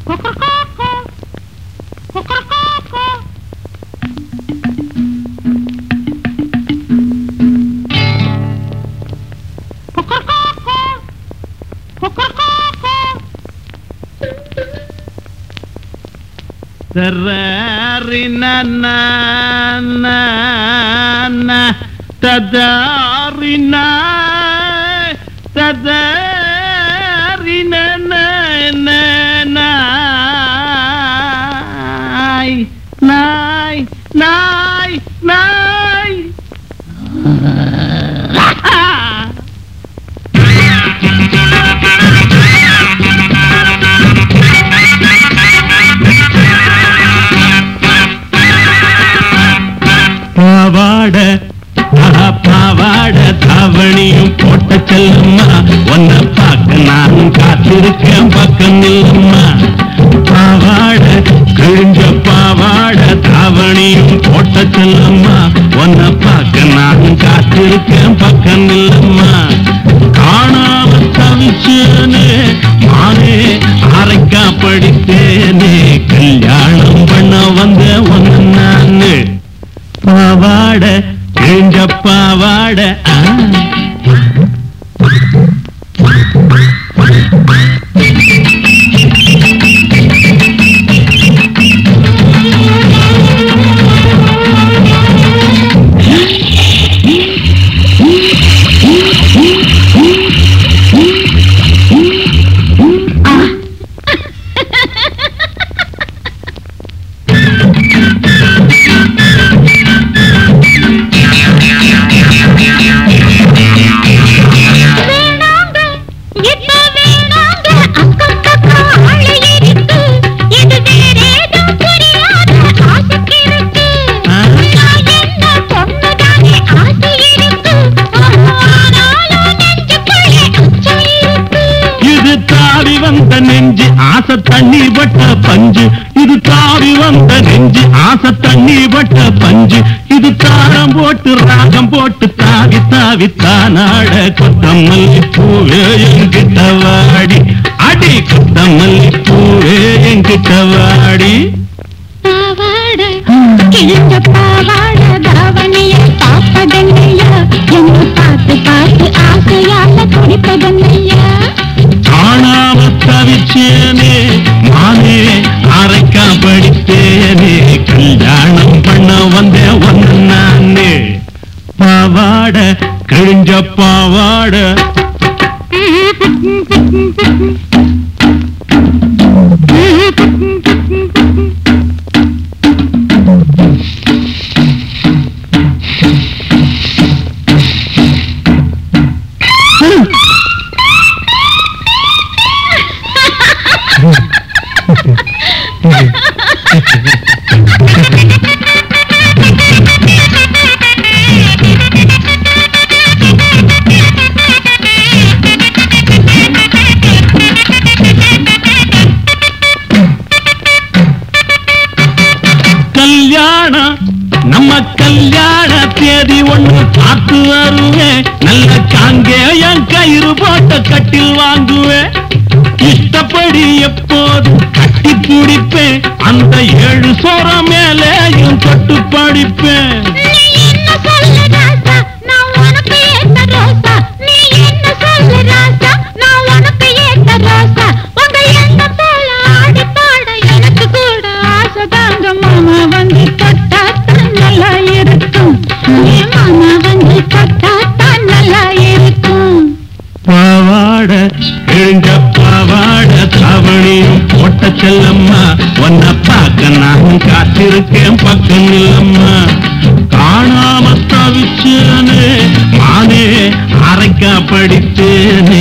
பாவாட தாவணியும் போட்ட செல்லம்மா ஒன்ன பார்க்க நானும் காத்திருக்கேன் பக்கம் நில்லம்மா பாவாட கிழிஞ்ச பாவாட தாவணியும் போட்ட செல்லம்மா ஒன்ன பார்க்க நானும் காத்திருக்கேன் பக்கம் நில்லம்மா காணாம தவிச்சேனே நானே அரைக்கா படித்தேனே கல்யாணம் பண்ண வந்த ஒன்னு நானு பாவாட கிழிஞ்ச பாவாட நெஞ்சு ஆசை தண்ணி பட்ட பஞ்சு இது தாவி வந்த நெஞ்சு ஆசை தண்ணி பட்ட பஞ்சு இது தாரம் போட்டு ராகம் போட்டு தாவி தாவி தானாட கொத்தமல்லி பூவே என்கிட்ட வாடி அடி கொத்தமல்லி பூவே என்கிட்ட வாடி பாவாட கிழிஞ்ச பாவாட தாவணிய பாப்பதன்னையா என்ன பார்த்து பார்த்து ஆசையால குடிப்பதன்னையா காணாம தவிச்சேனே நானே அரைக்கா படித்தேனே கல்யாணம் பண்ண வந்தேன் ஒன்னு நானே பாவாட கிழிஞ்ச பாவாட கல்யாணம் நம்ம கல்யாண தேதி ஒண்ணு பார்த்து வருவேன் நல்ல காங்கேயம் கயிறு போட்ட கட்டில் வாங்குவேன் இஷ்டப்படி எப்போது கட்டி பிடிப்பேன் அந்த 7 சோரம் மேலேயும் தொட்டு படிப்பேன் பாவாட கிழிஞ்ச பாவாட தாவணியும் போட்ட செல்லம்மா ஒன்ன பார்க்க நானும் காத்திருக்கேன் பக்கம் நில்லம்மா காணாம தவிச்சேனே நானே அரைக்கா படித்தேனே